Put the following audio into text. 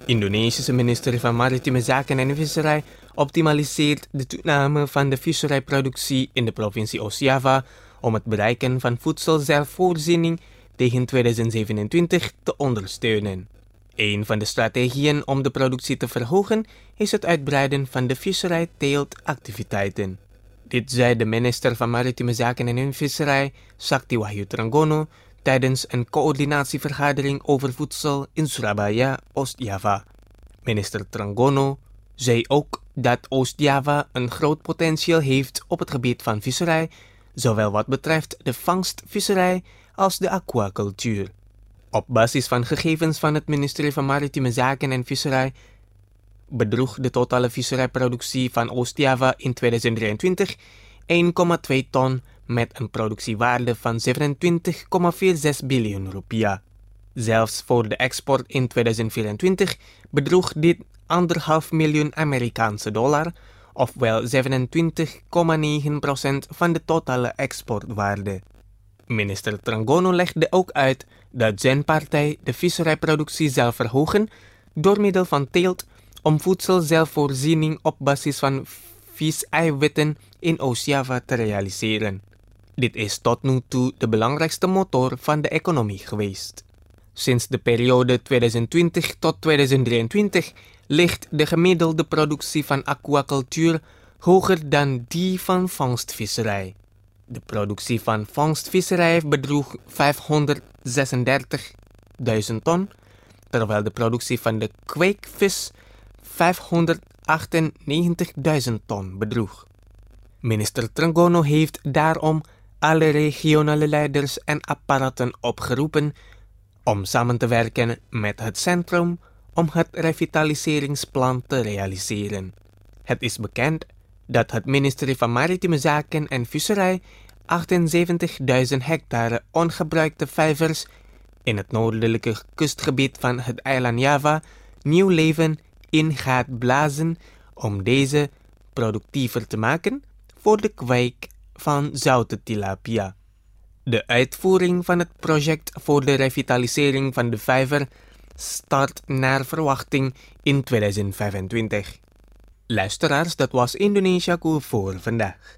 Indonesische ministerie van Maritieme Zaken en Visserij optimaliseert de toename van de visserijproductie in de provincie Oost-Java om het bereiken van voedselzelfvoorziening tegen 2027 te ondersteunen. Een van de strategieën om de productie te verhogen is het uitbreiden van de visserij-teeltactiviteiten. Dit zei de minister van Maritieme Zaken en Visserij, Sakti Wahyu Trenggono, tijdens een coördinatievergadering over voedsel in Surabaya, Oost-Java. Minister Trenggono zei ook dat Oost-Java een groot potentieel heeft op het gebied van visserij, zowel wat betreft de vangstvisserij als de aquacultuur. Op basis van gegevens van het ministerie van Maritieme Zaken en Visserij bedroeg de totale visserijproductie van Oost-Java in 2023 1,2 ton met een productiewaarde van 27,46 biljoen rupiah. Zelfs voor de export in 2024 bedroeg dit 1,5 miljoen Amerikaanse dollar, ofwel 27,9% van de totale exportwaarde. Minister Trenggono legde ook uit dat zijn partij de visserijproductie zal verhogen door middel van teelt om voedselzelfvoorziening op basis van viseiwitten in Oost-Java te realiseren. Dit is tot nu toe de belangrijkste motor van de economie geweest. Sinds de periode 2020 tot 2023 ligt de gemiddelde productie van aquacultuur hoger dan die van vangstvisserij. De productie van vangstvisserij bedroeg 536.000 ton, terwijl de productie van de kweekvis 598.000 ton bedroeg. Minister Trenggono heeft daarom alle regionale leiders en apparaten opgeroepen om samen te werken met het centrum om het revitaliseringsplan te realiseren. Het is bekend dat het ministerie van Maritieme Zaken en Visserij 78.000 hectare ongebruikte vijvers in het noordelijke kustgebied van het eiland Java nieuw leven in gaat blazen om deze productiever te maken voor de kweek van zoute tilapia. De uitvoering van het project voor de revitalisering van de vijver start naar verwachting in 2025. Luisteraars, dat was Indonesia Cool voor vandaag.